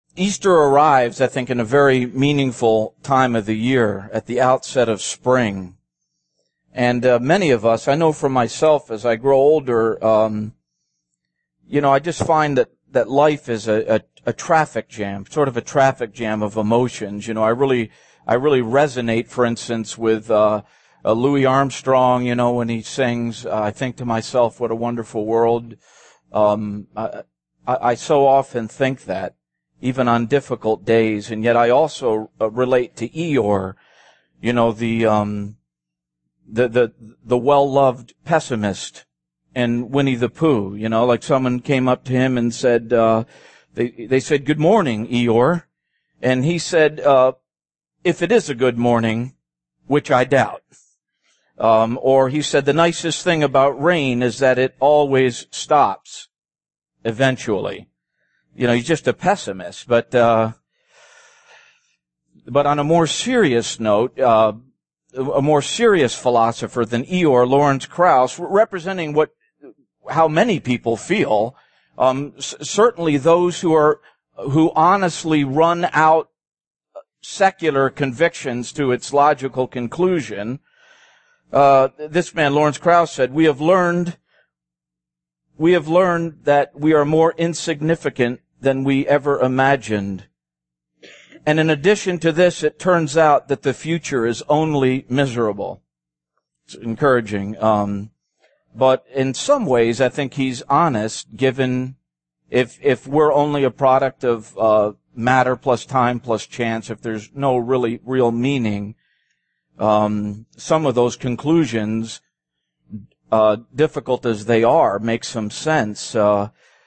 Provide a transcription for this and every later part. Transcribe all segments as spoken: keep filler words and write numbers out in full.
Easter arrives, I think, in a very meaningful time of the year, at the outset of spring. And uh, many of us, I know for myself, as I grow older, um, you know, I just find that, that life is a, a, a traffic jam, sort of a traffic jam of emotions. You know, I really, I really resonate, for instance, with uh, uh, Louis Armstrong, you know, when he sings, uh, I think to myself, what a wonderful world. Um, I, I, I so often think that, even on difficult days, and yet I also uh, relate to Eeyore, you know, the um, the the the well-loved pessimist, and Winnie the Pooh. You know, like someone came up to him and said, uh, they they said, "Good morning, Eeyore," and he said, uh, "If it is a good morning, which I doubt." Um, or he said, "The nicest thing about rain is that it always stops, eventually." You know, he's just a pessimist, but, uh, but on a more serious note, uh, a more serious philosopher than Eeyore, Lawrence Krauss, representing what, how many people feel, um, c- certainly those who are, who honestly run out secular convictions to its logical conclusion. Uh, this man, Lawrence Krauss, said, we have learned We have learned that we are more insignificant than we ever imagined. And in addition to this, it turns out that the future is only miserable. It's encouraging. Um, but in some ways, I think he's honest, given if, if we're only a product of, uh, matter plus time plus chance, if there's no really real meaning, um, some of those conclusions, Uh, difficult as they are, make some sense. Uh,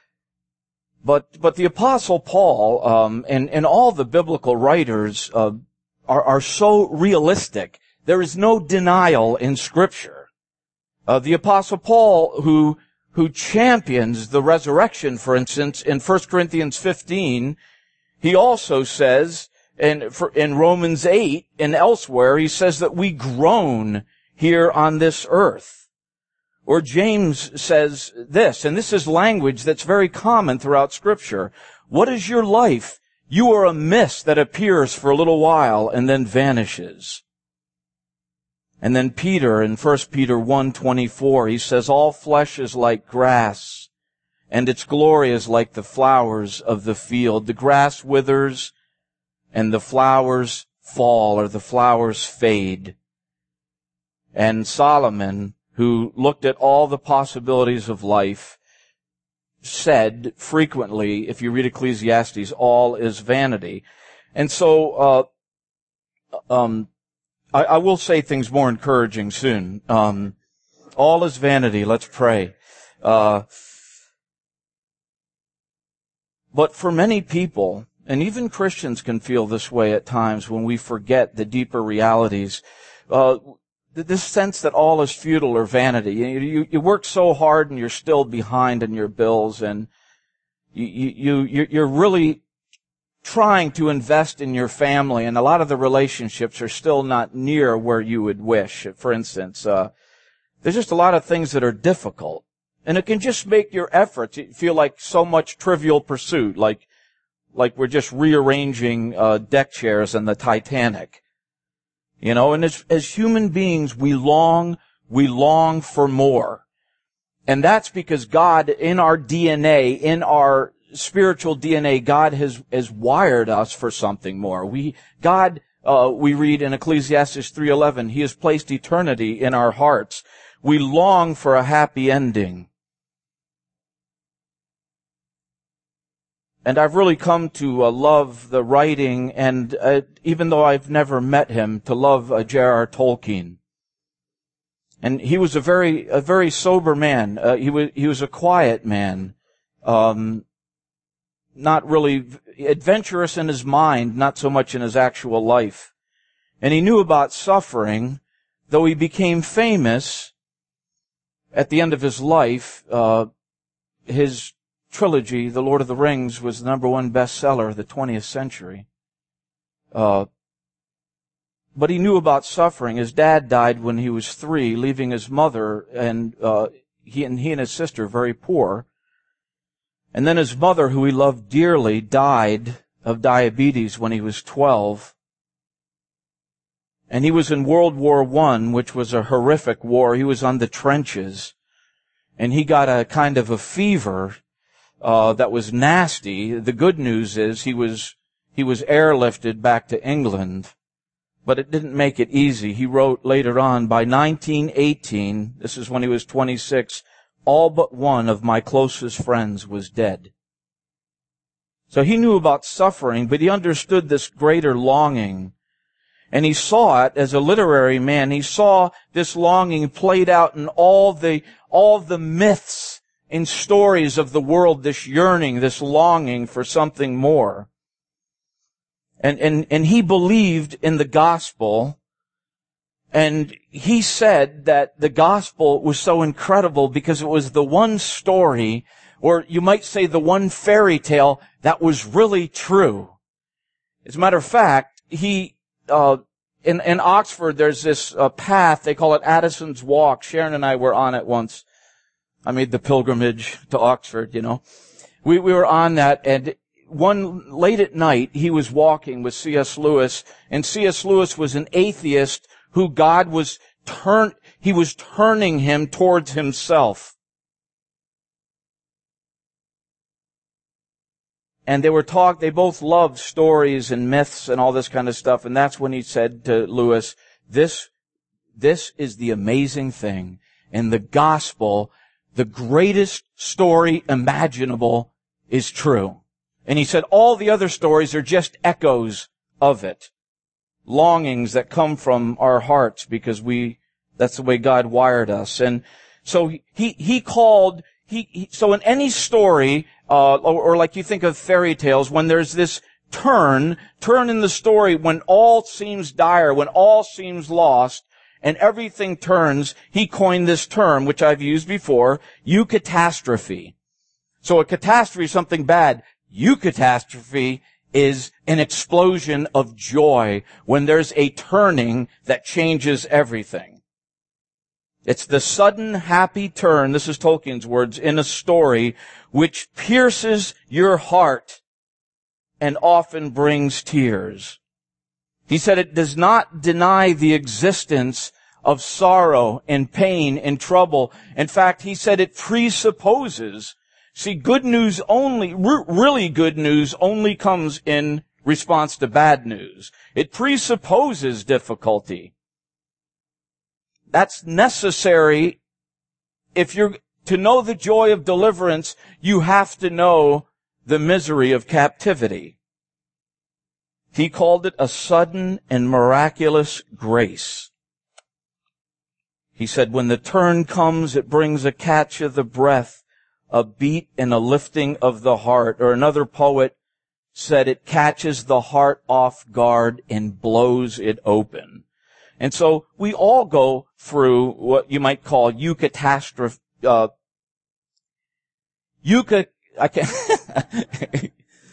but, but the Apostle Paul, um, and, and all the biblical writers, uh, are, are so realistic. There is no denial in Scripture. Uh, the Apostle Paul, who, who champions the resurrection, for instance, in First Corinthians fifteen, he also says, and for, in Romans eight and elsewhere, he says that we groan here on this earth. Or James says this, and this is language that's very common throughout Scripture. What is your life? You are a mist that appears for a little while and then vanishes. And then Peter, in First Peter one twenty-four, he says, all flesh is like grass, and its glory is like the flowers of the field. The grass withers, and the flowers fall, or the flowers fade. And Solomon, who looked at all the possibilities of life, said frequently, if you read Ecclesiastes, all is vanity. And so, uh, um, I, I will say things more encouraging soon. Um, all is vanity. Let's pray. Uh, but for many people, and even Christians can feel this way at times when we forget the deeper realities, uh, this sense that all is futile or vanity. You, you, you work so hard and you're still behind in your bills, and you, you, you, you're really trying to invest in your family, and a lot of the relationships are still not near where you would wish. For instance, uh, there's just a lot of things that are difficult, and it can just make your efforts feel like so much trivial pursuit, like, like we're just rearranging, uh, deck chairs in the Titanic. You know, and as, as human beings, we long, we long for more. And that's because God, in our D N A, in our spiritual D N A, God has, has wired us for something more. We, God, uh, we read in Ecclesiastes three eleven, He has placed eternity in our hearts. We long for a happy ending. And I've really come to uh, love the writing, and uh, even though I've never met him, to love uh, J R R Tolkien. And he was a very, a very sober man. Uh, he was, he was a quiet man, um, not really adventurous in his mind, not so much in his actual life. And he knew about suffering, though he became famous at the end of his life. Uh, his trilogy, The Lord of the Rings, was the number one bestseller of the twentieth century. Uh, but he knew about suffering. His dad died when he was three, leaving his mother and uh, he and he and his sister very poor. And then his mother, who he loved dearly, died of diabetes when he was twelve. And he was in World War One, which was a horrific war. He was on the trenches. And he got a kind of a fever uh that was nasty. The good news is he was he was airlifted back to England. But it didn't make it easy. He wrote later on, by nineteen eighteen, this is when he was twenty-six, all but one of my closest friends was dead. So he knew about suffering, but he understood this greater longing. And he saw it as a literary man. He saw this longing played out in all the, all the myths and stories of the world, this yearning, this longing for something more. And, and, and he believed in the gospel. And he said that the gospel was so incredible because it was the one story, or you might say the one fairy tale that was really true. As a matter of fact, he, uh, in, in Oxford, there's this uh, path, they call it Addison's Walk. Sharon and I were on it once. I made the pilgrimage to Oxford, you know. We, we were on that, and one, late at night, he was walking with C S Lewis, and C S Lewis was an atheist who God was turn, he was turning him towards himself. And they were talk, they both loved stories and myths and all this kind of stuff. And that's when he said to Lewis, this, this is the amazing thing. In the gospel, the greatest story imaginable is true. And he said all the other stories are just echoes of it. Longings that come from our hearts because we, that's the way God wired us. And so he, he called, he, he so in any story, Uh, or, or like you think of fairy tales, when there's this turn, turn in the story, when all seems dire, when all seems lost, and everything turns, he coined this term, which I've used before, eucatastrophe. So a catastrophe is something bad. Eucatastrophe is an explosion of joy when there's a turning that changes everything. It's the sudden happy turn, this is Tolkien's words, in a story which pierces your heart and often brings tears. He said it does not deny the existence of sorrow and pain and trouble. In fact, he said it presupposes. See, good news only, really good news only comes in response to bad news. It presupposes difficulty. That's necessary. If you're to know the joy of deliverance, you have to know the misery of captivity. He called it a sudden and miraculous grace. He said, when the turn comes, it brings a catch of the breath, a beat and a lifting of the heart. Or another poet said it catches the heart off guard and blows it open. And so we all go through what you might call eucatastrophe, uh, euca, I can't,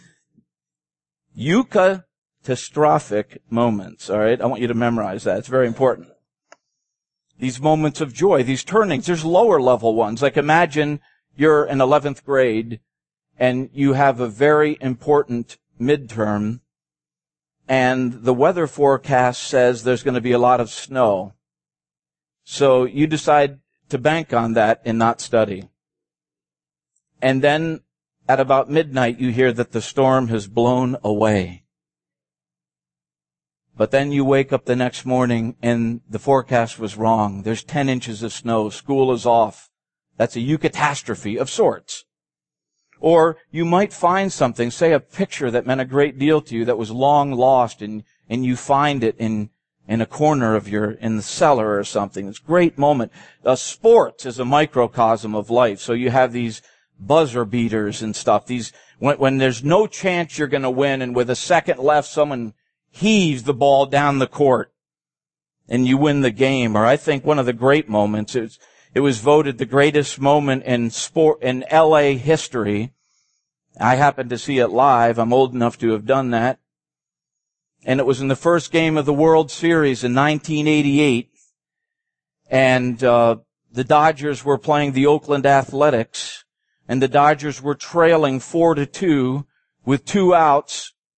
eucatastrophic moments, alright? I want you to memorize that. It's very important. These moments of joy, these turnings, there's lower level ones. Like imagine you're in eleventh grade and you have a very important midterm, and the weather forecast says there's going to be a lot of snow. So you decide to bank on that and not study. And then at about midnight you hear that the storm has blown away. But then you wake up the next morning and the forecast was wrong. There's ten inches of snow. School is off. That's a eucatastrophe of sorts. Or you might find something, say a picture that meant a great deal to you that was long lost, and, and you find it in, in a corner of your, in the cellar or something. It's a great moment. Uh, sports is a microcosm of life. So you have these buzzer beaters and stuff. These, when, when there's no chance you're going to win, and with a second left, someone heaves the ball down the court and you win the game. Or I think one of the great moments is, it was voted the greatest moment in sport, in L A history. I happened to see it live. I'm old enough to have done that. And it was in the first game of the World Series in nineteen eighty-eight. And, uh, the Dodgers were playing the Oakland Athletics. And the Dodgers were trailing four to two with two outs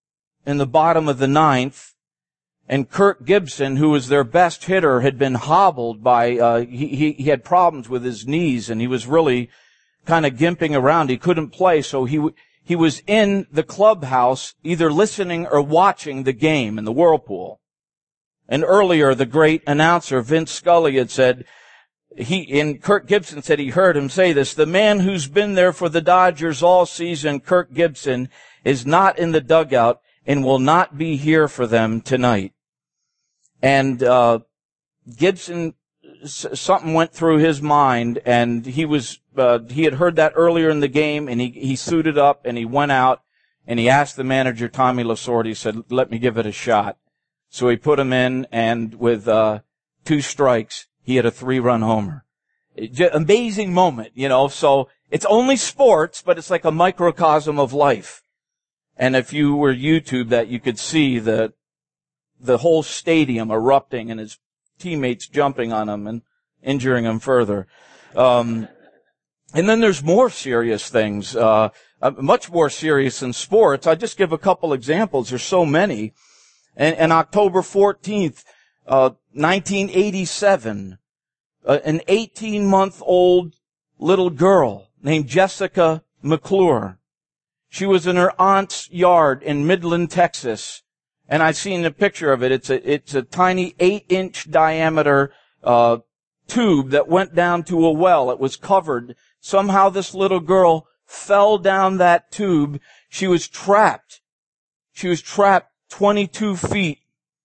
in the bottom of the ninth, and Kirk Gibson, who was their best hitter, had been hobbled by, uh, he, he, he had problems with his knees, and he was really kind of gimping around. He couldn't play, so he, he was in the clubhouse either listening or watching the game in the whirlpool. And earlier, the great announcer, Vince Scully, had said, he, and Kirk Gibson said he heard him say this, the man who's been there for the Dodgers all season, Kirk Gibson, is not in the dugout and will not be here for them tonight. And, uh, Gibson, something went through his mind, and he was, uh, he had heard that earlier in the game, and he, he suited up and he went out and he asked the manager, Tommy Lasorda, he said, let me give it a shot. So he put him in, and with, uh, two strikes, he had a three-run homer. It, just, amazing moment, you know, so it's only sports, but it's like a microcosm of life. And if you were YouTube that, you could see the, the whole stadium erupting and his teammates jumping on him and injuring him further. Um, and then there's more serious things, uh, uh, much more serious than sports. I'll just give a couple examples. There's so many. And, and October fourteenth, uh, nineteen eighty-seven, uh, an eighteen-month-old little girl named Jessica McClure. She was in her aunt's yard in Midland, Texas, and I've seen a picture of it. It's a, it's a tiny eight-inch diameter, uh, tube that went down to a well. It was covered. Somehow this little girl fell down that tube. She was trapped. She was trapped twenty-two feet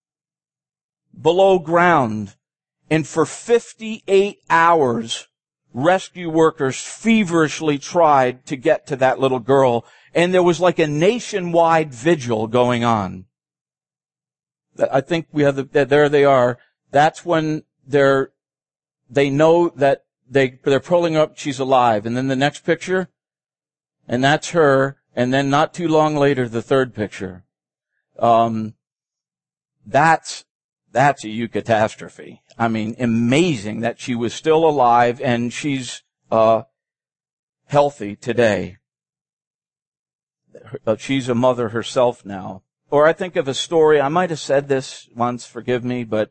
below ground. And for fifty-eight hours, rescue workers feverishly tried to get to that little girl. And there was like a nationwide vigil going on. I think we have the, there they are. That's when they're, they know that they, they're pulling up, she's alive. And then the next picture, and that's her. And then not too long later, the third picture. Um, that's, that's a eucatastrophe. I mean, amazing that she was still alive and she's, uh, healthy today. She's a mother herself now. Or I think of a story, I might have said this once, forgive me, but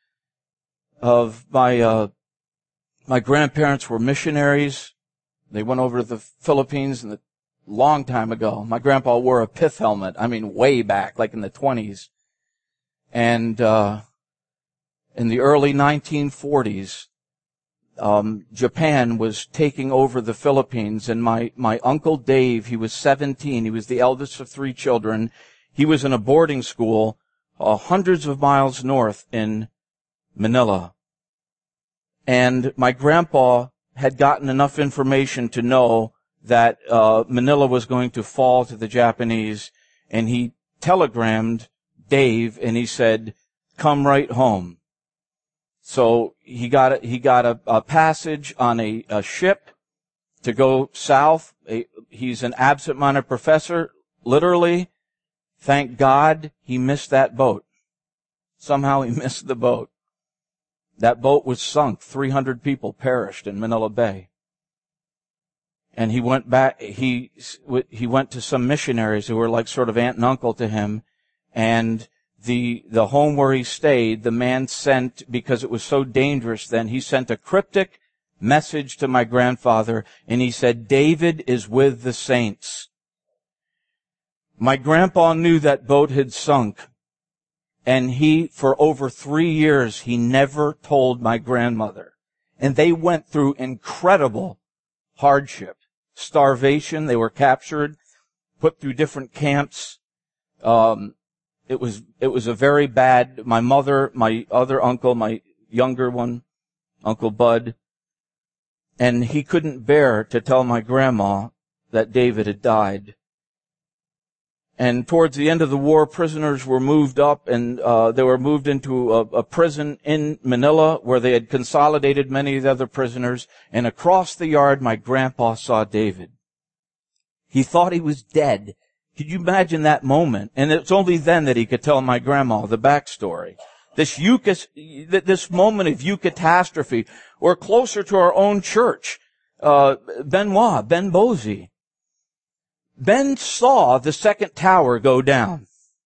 of my, uh, my grandparents were missionaries. They went over to the Philippines in the long time ago. My grandpa wore a pith helmet. I mean, way back, like in the twenties. And, uh, in the early nineteen forties, um, Japan was taking over the Philippines, and my, my Uncle Dave, he was seventeen. He was the eldest of three children. He was in a boarding school, uh, hundreds of miles north in Manila. And my grandpa had gotten enough information to know that uh Manila was going to fall to the Japanese, and he telegrammed Dave and he said, come right home. So he got a, he got a, a passage on a, a ship to go south. A, he's an absent-minded professor, literally. Thank God he missed that boat. Somehow he missed the boat. That boat was sunk. three hundred people perished in Manila Bay. And he went back, he, he went to some missionaries who were like sort of aunt and uncle to him. And the, the home where he stayed, the man sent, because it was so dangerous then, he sent a cryptic message to my grandfather, and he said, David is with the saints. My grandpa knew that boat had sunk. And he, for over three years, he never told my grandmother. And they went through incredible hardship. Starvation. They were captured, put through different camps. Um, it was, it was a very bad, my mother, my other uncle, my younger one, Uncle Bud, and he couldn't bear to tell my grandma that David had died. And towards the end of the war, prisoners were moved up, and uh they were moved into a, a prison in Manila where they had consolidated many of the other prisoners. And across the yard, my grandpa saw David. He thought he was dead. Could you imagine that moment? And it's only then that he could tell my grandma the backstory. This eucas, this moment of eucatastrophe, or closer to our own church, uh Benoit, Ben Bozy. Ben saw the second tower go down.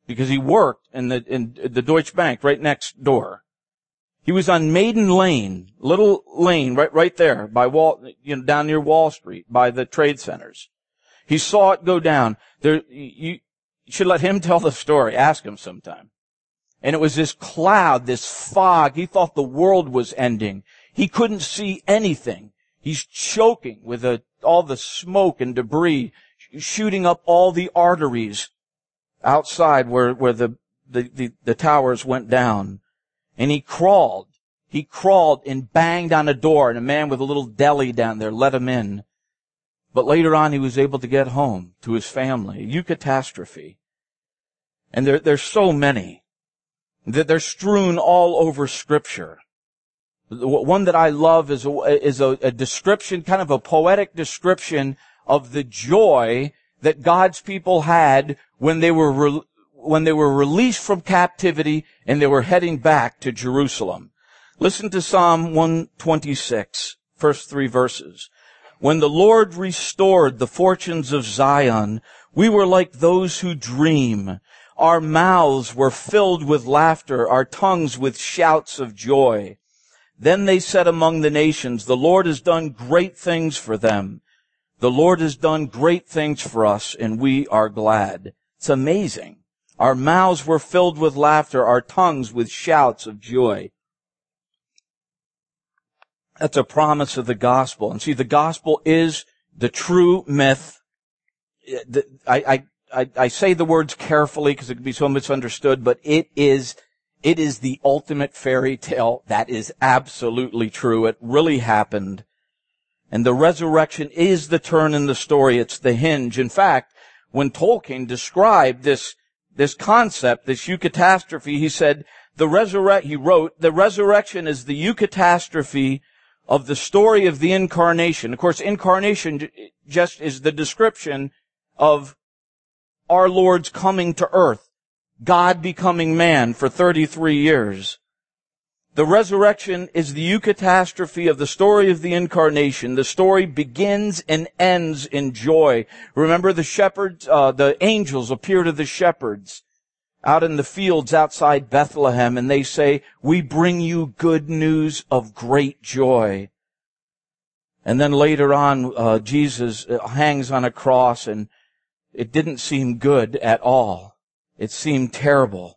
because he worked in the, in the Deutsche Bank right next door. He was on Maiden Lane, little lane right, right there by Wall, you know, down near Wall Street by the trade centers. He saw it go down. There, you should let him tell the story. Ask him sometime. And it was this cloud, this fog. He thought the world was ending. He couldn't see anything. He's choking with a, all the smoke and debris shooting up all the arteries outside where, where the, the, the, the towers went down. And he crawled. He crawled and banged on a door, and a man with a little deli down there let him in. But later on, he was able to get home to his family. A eucatastrophe. And there, there's so many that they're strewn all over Scripture. One that I love is a, is a, a description, kind of a poetic description of the joy that God's people had when they were re- when they were released from captivity and they were heading back to Jerusalem. Listen to Psalm one twenty-six, first three verses. When the Lord restored the fortunes of Zion, we were like those who dream. Our mouths were filled with laughter, our tongues with shouts of joy. Then they said among the nations, the Lord has done great things for them. The Lord has done great things for us, and we are glad. It's amazing. Our mouths were filled with laughter, our tongues with shouts of joy. That's a promise of the gospel. And see, the gospel is the true myth. I, I, I, I say the words carefully because it can be so misunderstood, but it is, it is the ultimate fairy tale. That is absolutely true. It really happened. And the resurrection is the turn in the story. It's the hinge. In fact, when Tolkien described this This concept, this eucatastrophe, he said, the resurrect, he wrote, the resurrection is the eucatastrophe of the story of the incarnation. Of course, incarnation just is the description of our Lord's coming to earth, God becoming man for thirty-three years. The resurrection is the eucatastrophe of the story of the incarnation. The story begins and ends in joy. Remember the shepherds, uh, the angels appear to the shepherds out in the fields outside Bethlehem, and they say, we bring you good news of great joy. And then later on, uh, Jesus hangs on a cross, and it didn't seem good at all. It seemed terrible.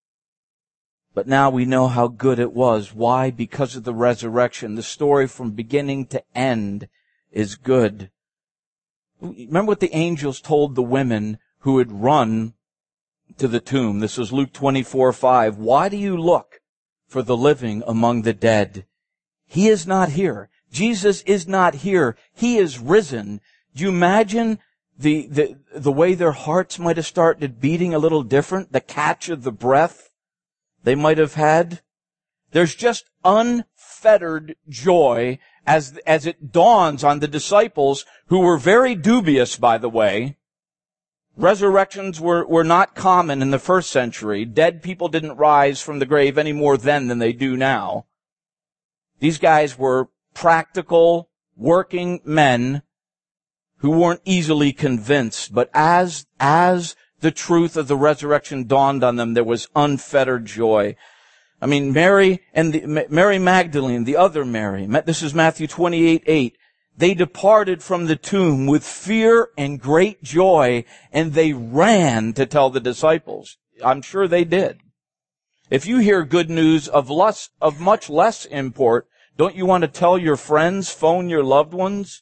But now we know how good it was. Why? Because of the resurrection. The story from beginning to end is good. Remember what the angels told the women who had run to the tomb. This is Luke twenty-four five. Why do you look for the living among the dead? He is not here. Jesus is not here. He is risen. Do you imagine the, the, the way their hearts might have started beating a little different? The catch of the breath they might have had. There's just unfettered joy as, as it dawns on the disciples, who were very dubious, by the way. Resurrections were, were not common in the first century. Dead people didn't rise from the grave any more then than they do now. These guys were practical, working men who weren't easily convinced. But as, as the truth of the resurrection dawned on them, there was unfettered joy. I mean, Mary and the, Mary Magdalene, the other Mary, this is Matthew twenty-eight eight. They departed from the tomb with fear and great joy, and they ran to tell the disciples. I'm sure they did. If you hear good news of less, of much less import, don't you want to tell your friends, phone your loved ones?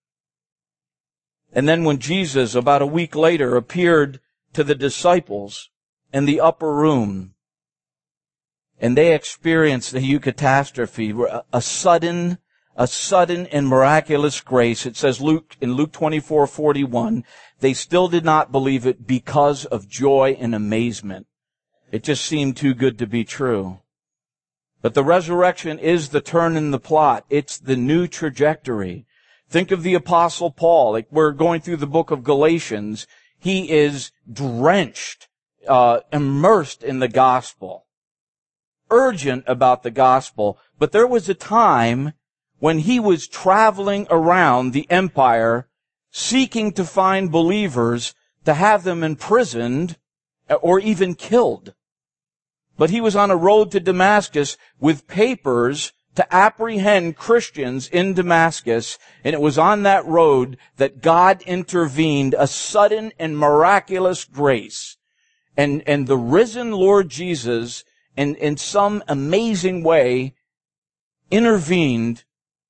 And then when Jesus, about a week later, appeared to the disciples in the upper room, and they experienced the eucatastrophe, a sudden, a sudden and miraculous grace. It says Luke, in Luke twenty-four forty-one, they still did not believe it because of joy and amazement. It just seemed too good to be true. But the resurrection is the turn in the plot. It's the new trajectory. Think of the Apostle Paul. Like, we're going through the book of Galatians. He is drenched, uh, immersed in the gospel, urgent about the gospel. But there was a time when he was traveling around the empire, seeking to find believers, to have them imprisoned or even killed. But he was on a road to Damascus with papers to apprehend Christians in Damascus, and it was on that road that God intervened, a sudden and miraculous grace. And, and the risen Lord Jesus, in, in some amazing way, intervened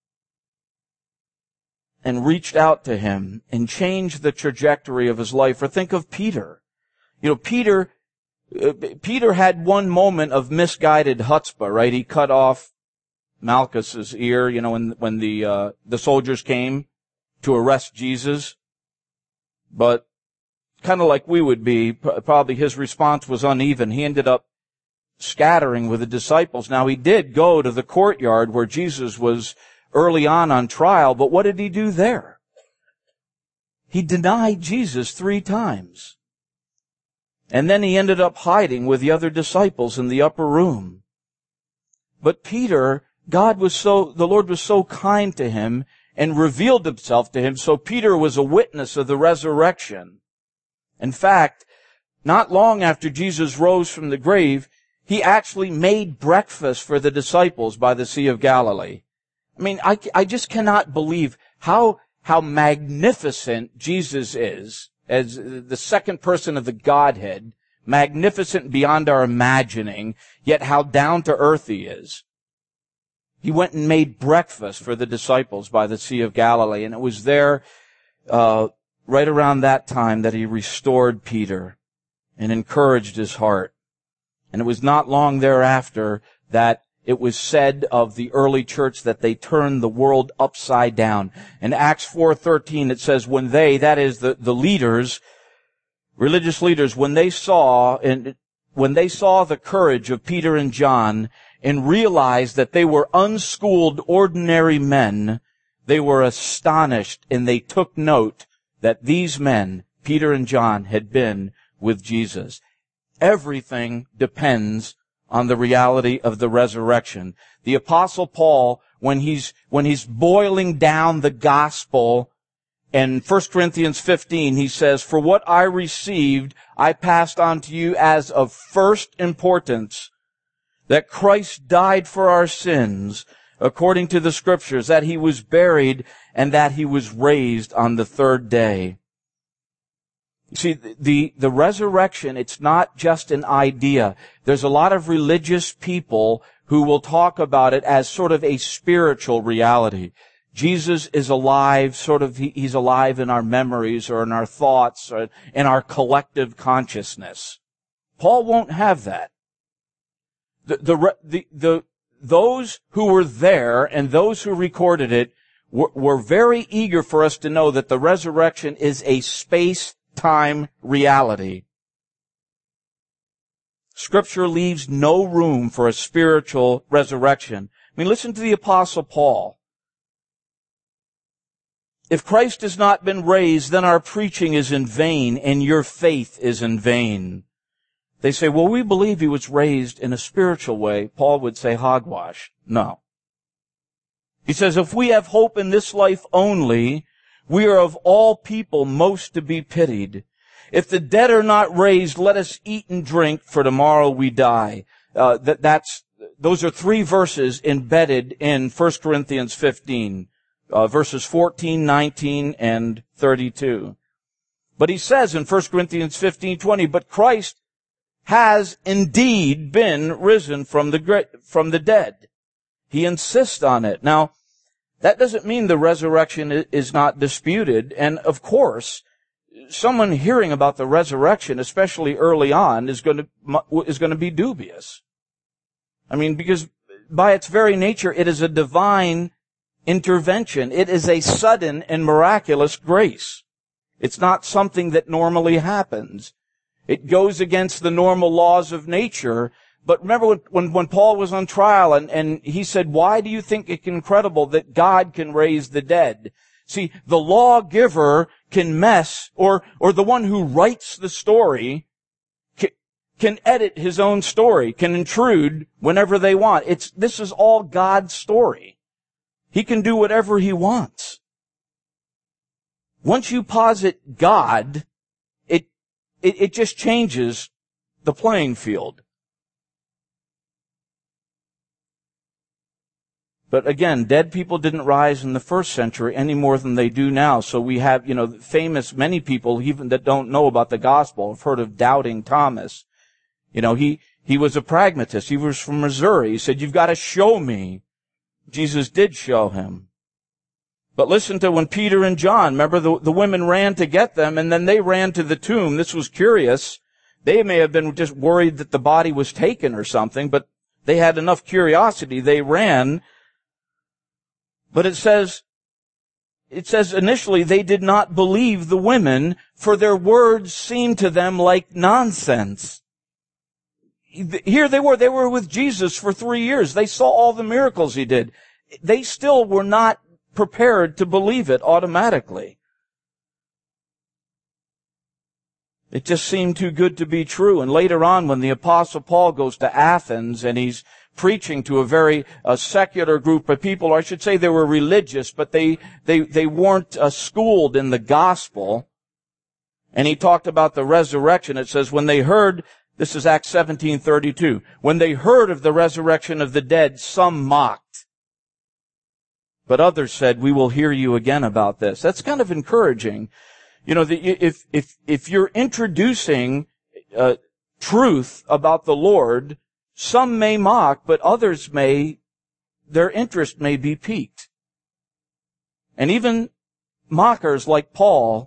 and reached out to him and changed the trajectory of his life. Or think of Peter. You know, Peter, uh, Peter had one moment of misguided chutzpah, right? He cut off Malchus's ear, you know, when, when the, uh, the soldiers came to arrest Jesus. But kind of like we would be, probably his response was uneven. He ended up scattering with the disciples. Now, he did go to the courtyard where Jesus was early on on trial, but what did he do there? He denied Jesus three times. And then he ended up hiding with the other disciples in the upper room. But Peter, God was so, the Lord was so kind to him and revealed himself to him, so Peter was a witness of the resurrection. In fact, not long after Jesus rose from the grave, he actually made breakfast for the disciples by the Sea of Galilee. I mean, I, I just cannot believe how, how magnificent Jesus is as the second person of the Godhead, magnificent beyond our imagining, yet how down to earth he is. He went and made breakfast for the disciples by the Sea of Galilee, and it was there, uh, right around that time that he restored Peter and encouraged his heart. And it was not long thereafter that it was said of the early church that they turned the world upside down. In Acts four thirteen it says, when they, that is the, the leaders, religious leaders, when they saw, and when they saw the courage of Peter and John and realized that they were unschooled ordinary men, they were astonished and they took note that these men, Peter and John, had been with Jesus. Everything depends on the reality of the resurrection. The Apostle Paul, when he's, when he's boiling down the gospel, in First Corinthians fifteen, he says, for what I received, I passed on to you as of first importance, that Christ died for our sins, according to the Scriptures, that he was buried, and that he was raised on the third day. You see, the, the resurrection, it's not just an idea. There's a lot of religious people who will talk about it as sort of a spiritual reality. Jesus is alive, sort of, he, he's alive in our memories or in our thoughts or in our collective consciousness. Paul won't have that. The, the, the, the, those who were there and those who recorded it were, were very eager for us to know that the resurrection is a space-time reality. Scripture leaves no room for a spiritual resurrection. I mean, listen to the Apostle Paul. If Christ has not been raised, then our preaching is in vain and your faith is in vain. They say, well, we believe he was raised in a spiritual way. Paul would say hogwash. No. He says, if we have hope in this life only, we are of all people most to be pitied. If the dead are not raised, let us eat and drink, for tomorrow we die. Uh, that, that's, those are three verses embedded in First Corinthians fifteen, uh, verses fourteen, nineteen, and thirty-two. But he says in First Corinthians fifteen twenty, but Christ has indeed been risen from the great, from the dead. He insists on it. Now, that doesn't mean the resurrection is not disputed. And of course, someone hearing about the resurrection, especially early on, is going to, is going to be dubious. I mean, because by its very nature, it is a divine intervention. It is a sudden and miraculous grace. It's not something that normally happens. It goes against the normal laws of nature. But remember when, when, when Paul was on trial and, and he said, why do you think it's incredible that God can raise the dead? See, the lawgiver can mess, or, or the one who writes the story can, can edit his own story, can intrude whenever they want. It's, this is all God's story. He can do whatever he wants. Once you posit God, it, it, it just changes the playing field. But again, dead people didn't rise in the first century any more than they do now. So we have, you know, famous, many people even that don't know about the gospel have heard of Doubting Thomas. You know, he, he was a pragmatist. He was from Missouri. He said, you've got to show me. Jesus did show him. But listen to when Peter and John, remember the, the women ran to get them and then they ran to the tomb. This was curious. They may have been just worried that the body was taken or something, but they had enough curiosity. They ran. But it says, it says initially they did not believe the women, for their words seemed to them like nonsense. Here they were, they were with Jesus for three years. They saw all the miracles he did. They still were not prepared to believe it automatically. It just seemed too good to be true. And later on, when the Apostle Paul goes to Athens and he's preaching to a very uh, secular group of people, or I should say they were religious, but they they they weren't uh, schooled in the gospel. And he talked about the resurrection. It says, when they heard, this is Acts seventeen thirty-two, when they heard of the resurrection of the dead, some mocked. But others said, we will hear you again about this. That's kind of encouraging. You know, the, if if if you're introducing uh, truth about the Lord, some may mock, but others may, their interest may be piqued. And even mockers like Paul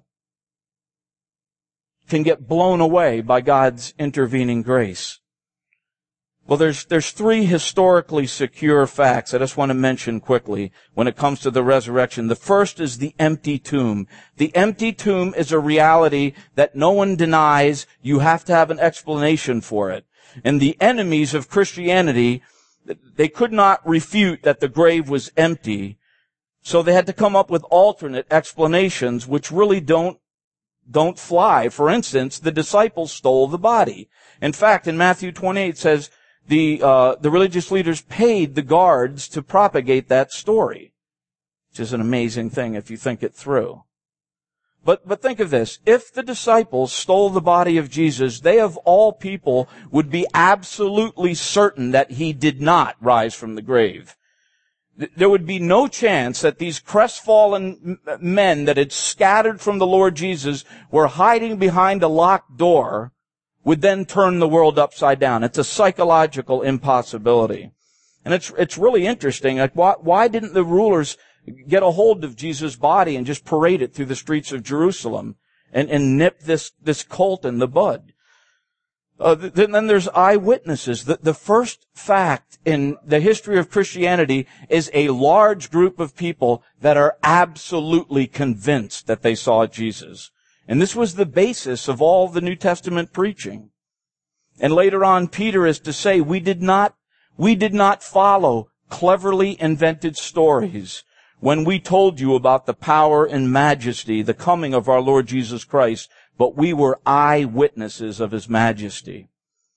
can get blown away by God's intervening grace. Well, there's, there's three historically secure facts I just want to mention quickly when it comes to the resurrection. The first is the empty tomb. The empty tomb is a reality that no one denies. You have to have an explanation for it. And the enemies of Christianity, they could not refute that the grave was empty. So they had to come up with alternate explanations which really don't, don't fly. For instance, the disciples stole the body. In fact, in Matthew twenty-eight it says, the, uh, the religious leaders paid the guards to propagate that story. Which is an amazing thing if you think it through. But, but think of this. If the disciples stole the body of Jesus, they of all people would be absolutely certain that he did not rise from the grave. There would be no chance that these crestfallen men that had scattered from the Lord Jesus were hiding behind a locked door would then turn the world upside down. It's a psychological impossibility. And it's, it's really interesting. Like, why, why didn't the rulers get a hold of Jesus' body and just parade it through the streets of Jerusalem and, and nip this, this colt in the bud? Uh, then, then there's eyewitnesses. The, the first fact in the history of Christianity is a large group of people that are absolutely convinced that they saw Jesus. And this was the basis of all the New Testament preaching. And later on, Peter is to say, we did not, we did not follow cleverly invented stories when we told you about the power and majesty, the coming of our Lord Jesus Christ, but we were eyewitnesses of his majesty.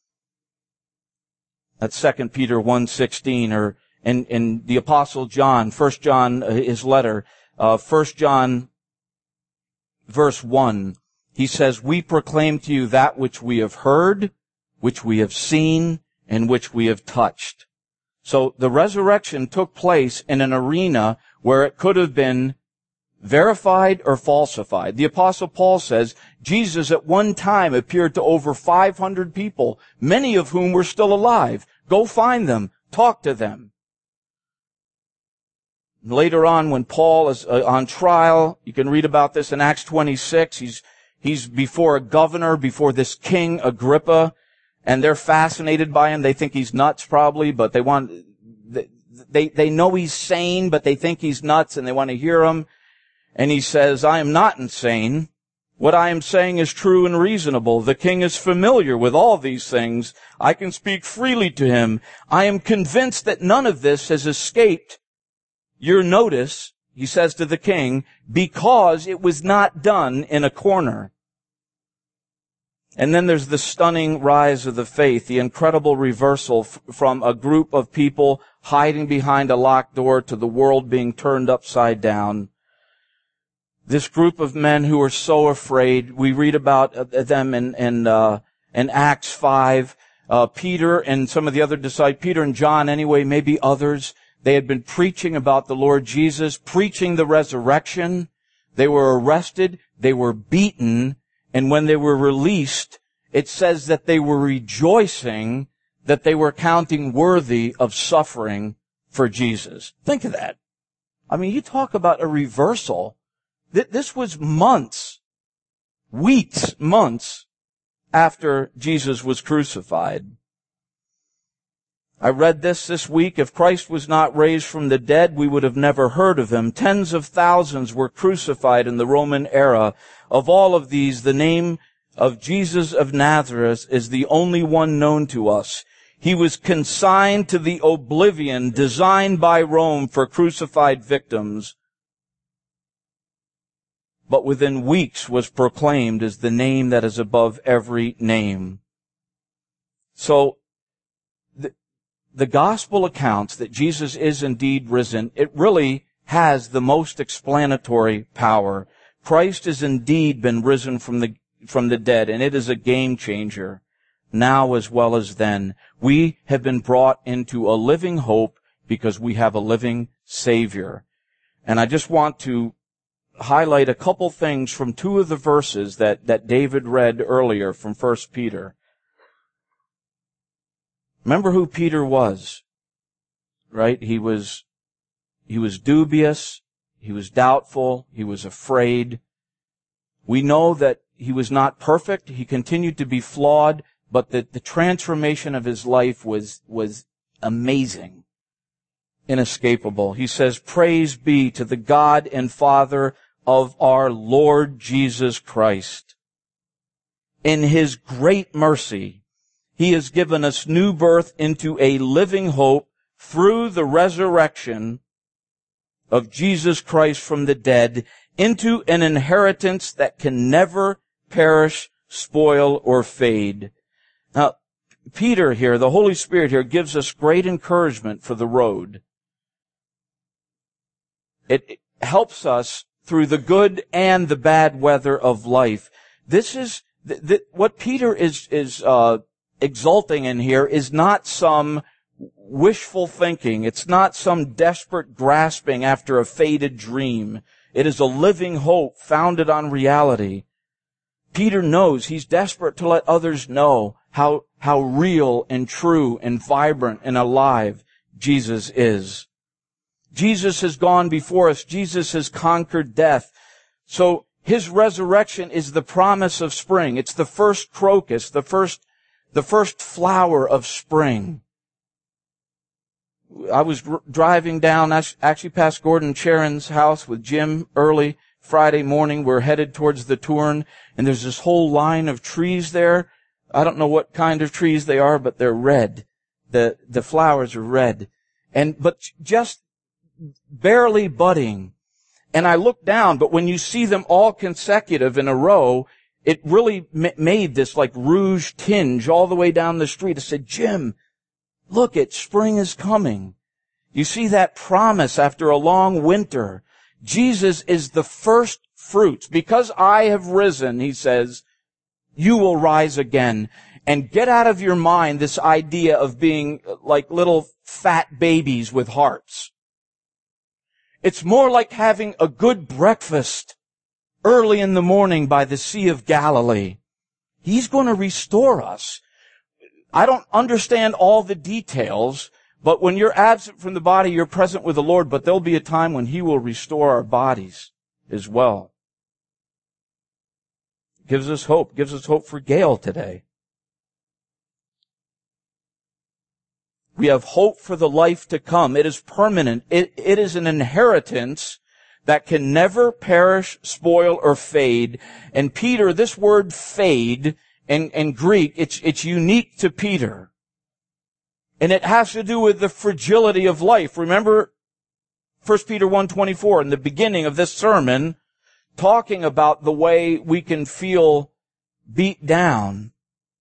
That's Second Peter one sixteen, or in, in the Apostle John, First John, his letter, uh, First John verse one, he says, we proclaim to you that which we have heard, which we have seen, and which we have touched. So the resurrection took place in an arena where it could have been verified or falsified. The Apostle Paul says Jesus at one time appeared to over five hundred people, many of whom were still alive. Go find them. Talk to them. Later on, when Paul is uh, on trial, you can read about this in Acts twenty-six. He's, he's before a governor, before this King Agrippa, and they're fascinated by him. They think he's nuts probably, but they want, they, they know he's sane, but they think he's nuts and they want to hear him. And he says, I am not insane. What I am saying is true and reasonable. The king is familiar with all these things. I can speak freely to him. I am convinced that none of this has escaped your notice, he says to the king, because it was not done in a corner. And then there's the stunning rise of the faith, the incredible reversal f- from a group of people hiding behind a locked door to the world being turned upside down. This group of men who are so afraid, we read about them in, in uh, in Acts five. Uh, Peter and some of the other disciples, Peter and John anyway, maybe others, they had been preaching about the Lord Jesus, preaching the resurrection. They were arrested, they were beaten, and when they were released, it says that they were rejoicing that they were counting worthy of suffering for Jesus. Think of that. I mean, you talk about a reversal. This was months, weeks, months after Jesus was crucified. I read this this week. If Christ was not raised from the dead, we would have never heard of him. Tens of thousands were crucified in the Roman era. Of all of these, the name of Jesus of Nazareth is the only one known to us. He was consigned to the oblivion designed by Rome for crucified victims, but within weeks was proclaimed as the name that is above every name. So, the, the gospel accounts that Jesus is indeed risen, it really has the most explanatory power. Christ has indeed been risen from the, from the dead, and it is a game changer. Now as well as then, we have been brought into a living hope because we have a living Savior. And I just want to highlight a couple things from two of the verses that, that David read earlier from First Peter. Remember who Peter was, right? He was, he was dubious, he was doubtful, he was afraid. We know that he was not perfect, he continued to be flawed, but the, the transformation of his life was, was amazing, inescapable. He says, "Praise be to the God and Father of our Lord Jesus Christ. In his great mercy, he has given us new birth into a living hope through the resurrection of Jesus Christ from the dead, into an inheritance that can never perish, spoil, or fade." Now, Peter here, the Holy Spirit here, gives us great encouragement for the road. It helps us through the good and the bad weather of life. This is, th- th- what Peter is, is, uh, exulting in here is not some wishful thinking. It's not some desperate grasping after a faded dream. It is a living hope founded on reality. Peter knows he's desperate to let others know how, how real and true and vibrant and alive Jesus is. Jesus has gone before us. Jesus has conquered death. So his resurrection is the promise of spring. It's the first crocus, the first, the first flower of spring. I was r- driving down, actually past Gordon Charon's house with Jim early Friday morning. We're headed towards the Turn, and there's this whole line of trees there. I don't know what kind of trees they are, but they're red. The, the flowers are red. And, but just barely budding. And I looked down, but when you see them all consecutive in a row, it really m- made this like rouge tinge all the way down the street. I said, "Jim, look it, spring is coming." You see that promise after a long winter. Jesus is the first fruits. Because I have risen, he says, you will rise again. And get out of your mind this idea of being like little fat babies with hearts. It's more like having a good breakfast early in the morning by the Sea of Galilee. He's going to restore us. I don't understand all the details, but when you're absent from the body, you're present with the Lord, but there'll be a time when he will restore our bodies as well. Gives us hope. Gives us hope for Gail today. We have hope for the life to come. It is permanent. It, it is an inheritance that can never perish, spoil, or fade. And Peter, this word fade in, in Greek, it's, it's unique to Peter. And it has to do with the fragility of life. Remember First Peter one twenty-four in the beginning of this sermon, talking about the way we can feel beat down.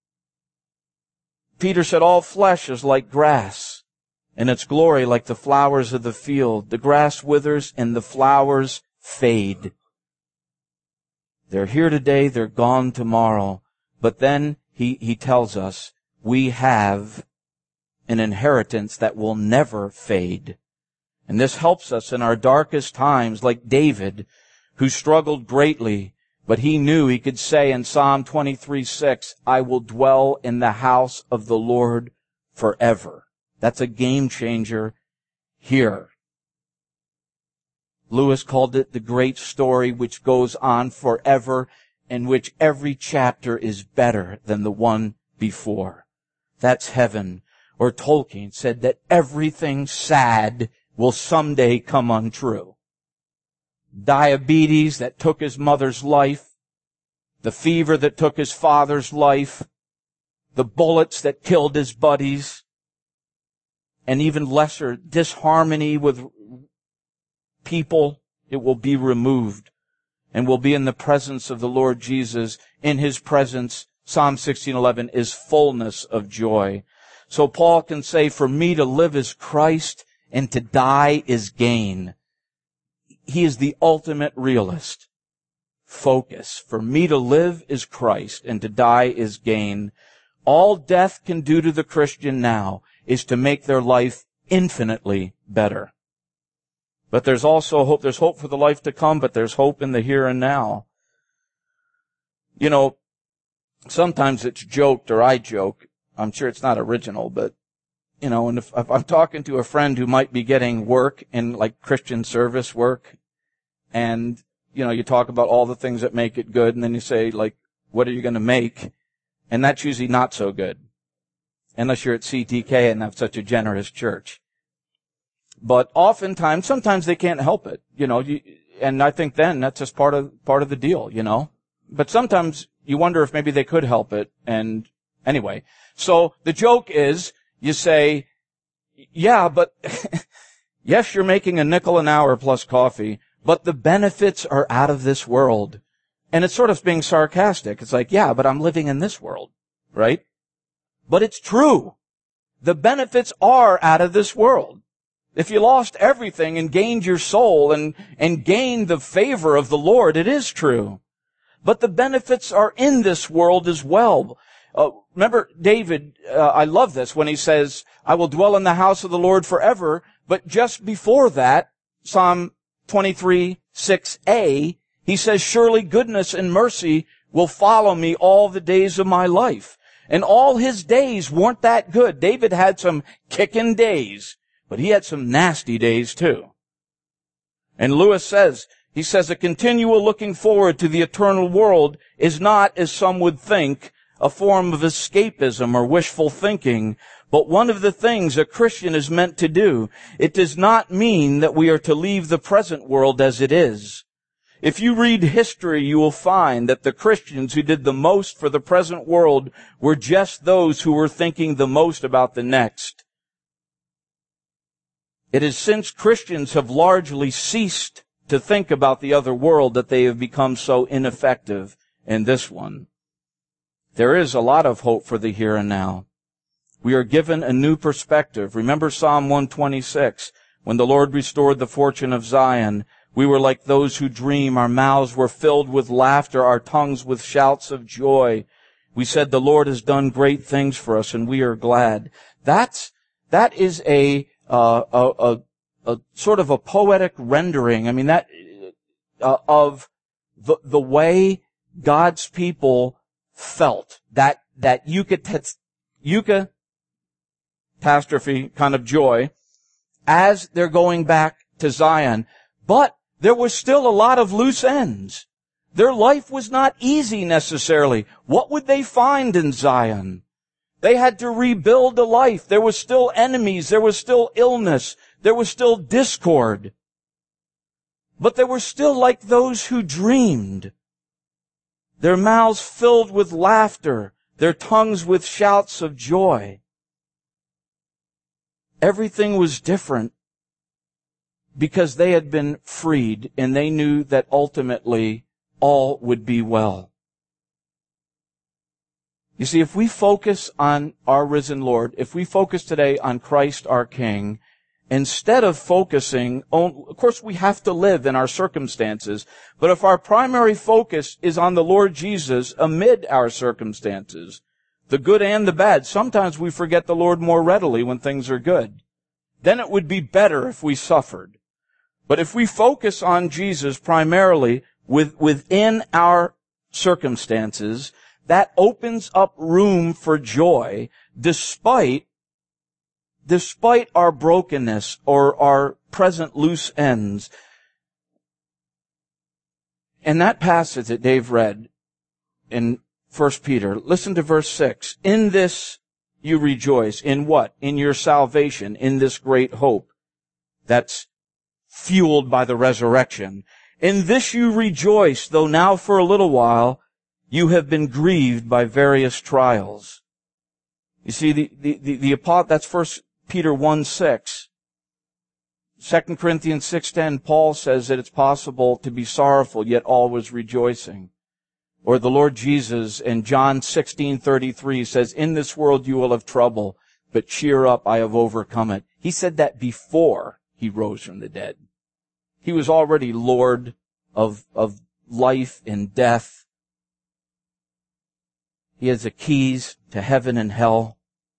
Peter said, "All flesh is like grass, and its glory like the flowers of the field. The grass withers and the flowers fade. They're here today, they're gone tomorrow. But then he, he tells us we have an inheritance that will never fade. And this helps us in our darkest times, like David, who struggled greatly, but he knew he could say in Psalm twenty-three six, I will dwell in the house of the Lord forever. That's a game changer here. Lewis called it the great story which goes on forever, in which every chapter is better than the one before. That's heaven. Or Tolkien said that everything sad will someday come untrue. Diabetes that took his mother's life, the fever that took his father's life, the bullets that killed his buddies, and even lesser disharmony with people, it will be removed and will be in the presence of the Lord Jesus. In his presence, Psalm sixteen eleven, is fullness of joy. So Paul can say, for me to live is Christ and to die is gain. He is the ultimate realist. Focus. For me to live is Christ and to die is gain. All death can do to the Christian now is to make their life infinitely better. But there's also hope. There's hope for the life to come, but there's hope in the here and now. You know, sometimes it's joked, or I joke. I'm sure it's not original, but, you know, and if, if I'm talking to a friend who might be getting work in, like, Christian service work, and, you know, you talk about all the things that make it good, and then you say, like, what are you going to make? And that's usually not so good. Unless you're at C T K and have such a generous church. But oftentimes, sometimes they can't help it, you know, you, and I think then that's just part of, part of the deal, you know. But sometimes you wonder if maybe they could help it, and anyway. So the joke is, you say, yeah, but, yes, you're making a nickel an hour plus coffee, but the benefits are out of this world. And it's sort of being sarcastic. It's like, yeah, but I'm living in this world, right? But it's true. The benefits are out of this world. If you lost everything and gained your soul and, and gained the favor of the Lord, it is true. But the benefits are in this world as well. Uh, remember David, uh, I love this when he says, I will dwell in the house of the Lord forever. But just before that, Psalm twenty-three six a, he says, surely goodness and mercy will follow me all the days of my life. And all his days weren't that good. David had some kicking days, but he had some nasty days too. And Lewis says, he says, a continual looking forward to the eternal world is not, as some would think, a form of escapism or wishful thinking, but one of the things a Christian is meant to do. It does not mean that we are to leave the present world as it is. If you read history, you will find that the Christians who did the most for the present world were just those who were thinking the most about the next. It is since Christians have largely ceased to think about the other world that they have become so ineffective in this one. There is a lot of hope for the here and now. We are given a new perspective. Remember Psalm one twenty-six, when the Lord restored the fortune of Zion. We were like those who dream. Our mouths were filled with laughter, our tongues with shouts of joy. We said, the Lord has done great things for us, and we are glad. That's, that is a, uh, a, a, a sort of a poetic rendering. I mean, that, uh, of the, the way God's people felt. That, that eucat- eucatastrophe kind of joy as they're going back to Zion. But there was still a lot of loose ends. Their life was not easy necessarily. What would they find in Zion? They had to rebuild a life. There was still enemies. There was still illness. There was still discord. But they were still like those who dreamed. Their mouths filled with laughter, their tongues with shouts of joy. Everything was different because they had been freed and they knew that ultimately all would be well. You see, if we focus on our risen Lord, if we focus today on Christ our King, instead of focusing on, of course we have to live in our circumstances, but if our primary focus is on the Lord Jesus amid our circumstances, the good and the bad. Sometimes we forget the Lord more readily when things are good. Then it would be better if we suffered. But if we focus on Jesus primarily with, within our circumstances, that opens up room for joy despite, despite our brokenness or our present loose ends. And that passage that Dave read in First Peter, listen to verse six. In this you rejoice. In what? In your salvation, in this great hope that's fueled by the resurrection. In this you rejoice, though now for a little while you have been grieved by various trials. You see, the, the, the, the that's First Peter one six. Second Corinthians six ten, Paul says that it's possible to be sorrowful, yet always rejoicing. Or the Lord Jesus in John sixteen thirty-three says, in this world you will have trouble, but cheer up, I have overcome it. He said that before he rose from the dead. He was already Lord of, of life and death. He has the keys to heaven and hell.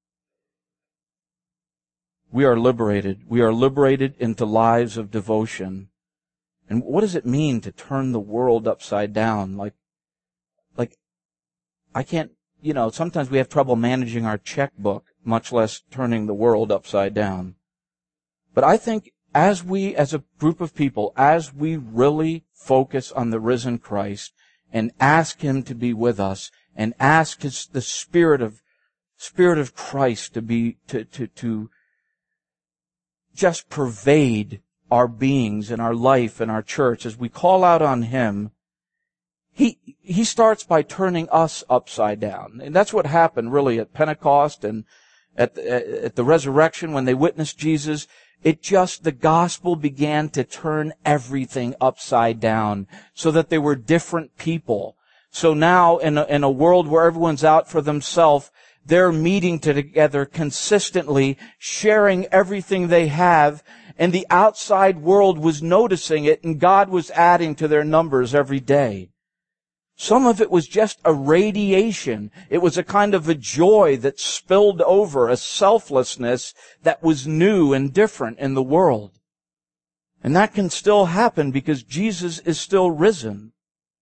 We are liberated. We are liberated into lives of devotion. And what does it mean to turn the world upside down? Like, like, I can't, you know, sometimes we have trouble managing our checkbook, much less turning the world upside down. But I think as we, as a group of people, as we really focus on the risen Christ and ask Him to be with us and ask His, the Spirit of, Spirit of Christ to be, to, to, to just pervade our beings and our life and our church, as we call out on Him, He, He starts by turning us upside down. And that's what happened really at Pentecost and at the, at the resurrection when they witnessed Jesus. It just, the gospel began to turn everything upside down so that they were different people. So now in a, in a world where everyone's out for themselves, they're meeting together consistently, sharing everything they have, and the outside world was noticing it, and God was adding to their numbers every day. Some of it was just a radiation. It was a kind of a joy that spilled over, a selflessness that was new and different in the world. And that can still happen because Jesus is still risen.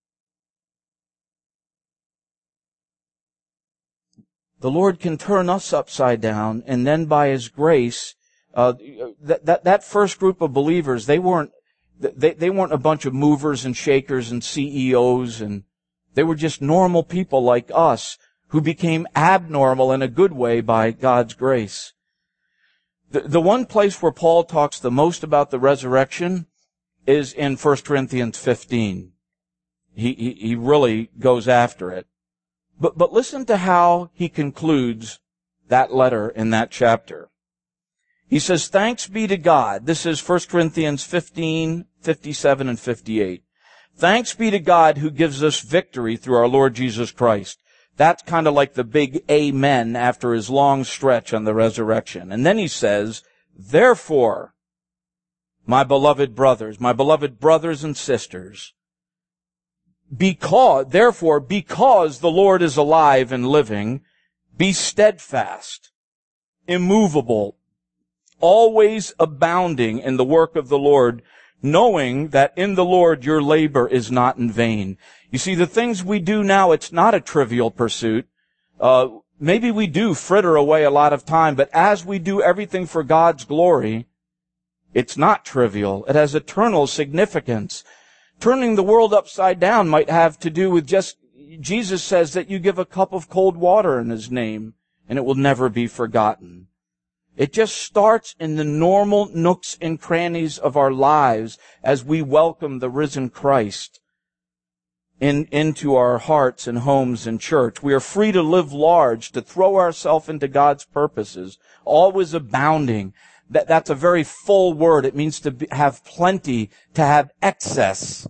The Lord can turn us upside down, and then by His grace, uh, that, that, that first group of believers, they weren't, they, they weren't a bunch of movers and shakers and C E Os, and they were just normal people like us who became abnormal in a good way by God's grace. The, the one place where Paul talks the most about the resurrection is in First Corinthians fifteen. He, he, he really goes after it. But, but listen to how he concludes that letter in that chapter. He says, thanks be to God. This is First Corinthians fifteen, fifty-seven and fifty-eight. Thanks be to God who gives us victory through our Lord Jesus Christ. That's kind of like the big amen after his long stretch on the resurrection. And then he says, therefore, my beloved brothers, my beloved brothers and sisters, because, therefore, because the Lord is alive and living, be steadfast, immovable, always abounding in the work of the Lord, knowing that in the Lord your labor is not in vain. You see, the things we do now, it's not a trivial pursuit. Uh, maybe we do fritter away a lot of time, but as we do everything for God's glory, it's not trivial. It has eternal significance. Turning the world upside down might have to do with just, Jesus says that you give a cup of cold water in His name, and it will never be forgotten. It just starts in the normal nooks and crannies of our lives as we welcome the risen Christ in, into our hearts and homes and church. We are free to live large, to throw ourselves into God's purposes, always abounding. That, that's a very full word. It means to be, have plenty, to have excess.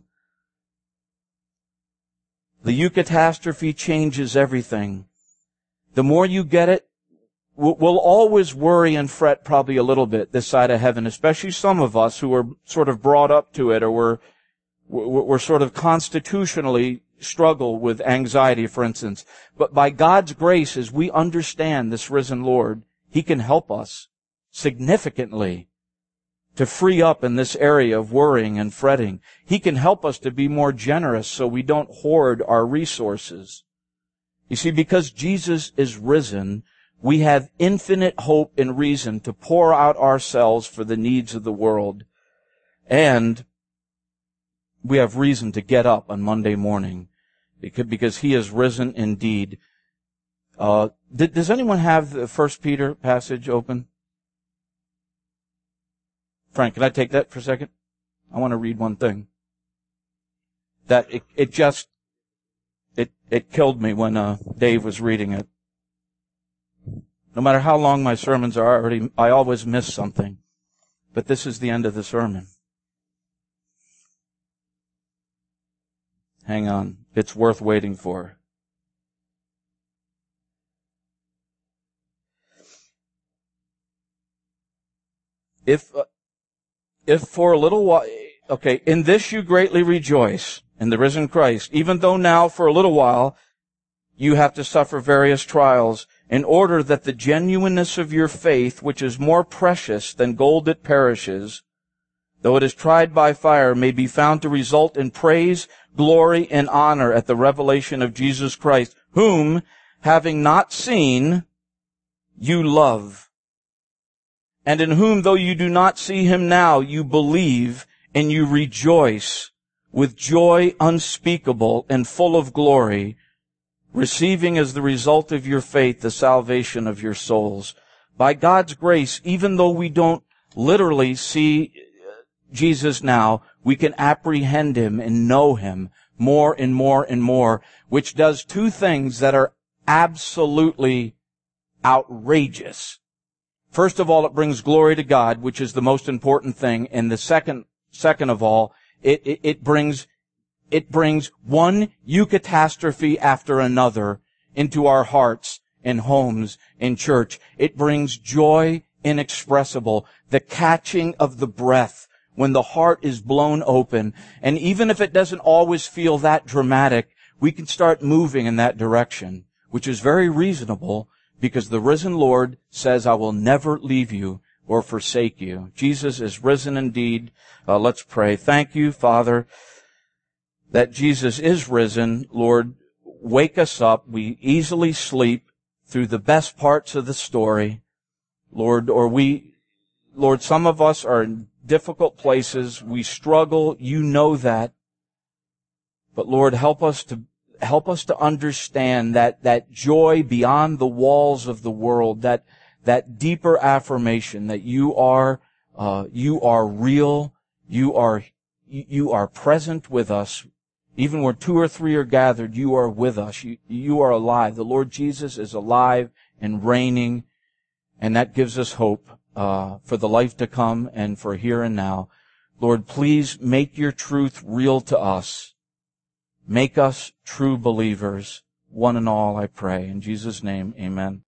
The eucatastrophe changes everything. The more you get it, we'll always worry and fret probably a little bit this side of heaven, especially some of us who were sort of brought up to it, or were, were sort of constitutionally struggle with anxiety, for instance. But by God's grace, as we understand this risen Lord, He can help us significantly to free up in this area of worrying and fretting. He can help us to be more generous so we don't hoard our resources. You see, because Jesus is risen, we have infinite hope and reason to pour out ourselves for the needs of the world. And we have reason to get up on Monday morning because He is risen indeed. Uh, did, does anyone have the First Peter passage open? Frank, can I take that for a second? I want to read one thing. That it, it just, it, it killed me when, uh, Dave was reading it. No matter how long my sermons are, I already, I always miss something. But this is the end of the sermon. Hang on. It's worth waiting for. If, uh, if for a little while, okay, in this you greatly rejoice, in the risen Christ, even though now for a little while you have to suffer various trials, in order that the genuineness of your faith, which is more precious than gold that perishes, though it is tried by fire, may be found to result in praise, glory, and honor at the revelation of Jesus Christ, whom, having not seen, you love, and in whom, though you do not see Him now, you believe, and you rejoice with joy unspeakable and full of glory, receiving as the result of your faith the salvation of your souls. By God's grace, even though we don't literally see Jesus now, we can apprehend Him and know Him more and more and more, which does two things that are absolutely outrageous. First of all, it brings glory to God, which is the most important thing. And the second, second of all, it, it, it brings It brings one eucatastrophe after another into our hearts and homes and church. It brings joy inexpressible, the catching of the breath when the heart is blown open. And even if it doesn't always feel that dramatic, we can start moving in that direction, which is very reasonable because the risen Lord says, I will never leave you or forsake you. Jesus is risen indeed. Uh, let's pray. Thank you, Father, that Jesus is risen. Lord, wake us up. We easily sleep through the best parts of the story. Lord, or we, Lord, some of us are in difficult places. We struggle. You know that. But Lord, help us to, help us to understand that, that joy beyond the walls of the world, that, that deeper affirmation that you are, uh, you are real. You are, you are present with us. Even where two or three are gathered, you are with us. You, you are alive. The Lord Jesus is alive and reigning, and that gives us hope uh, for the life to come and for here and now. Lord, please make your truth real to us. Make us true believers, one and all, I pray. In Jesus' name, amen.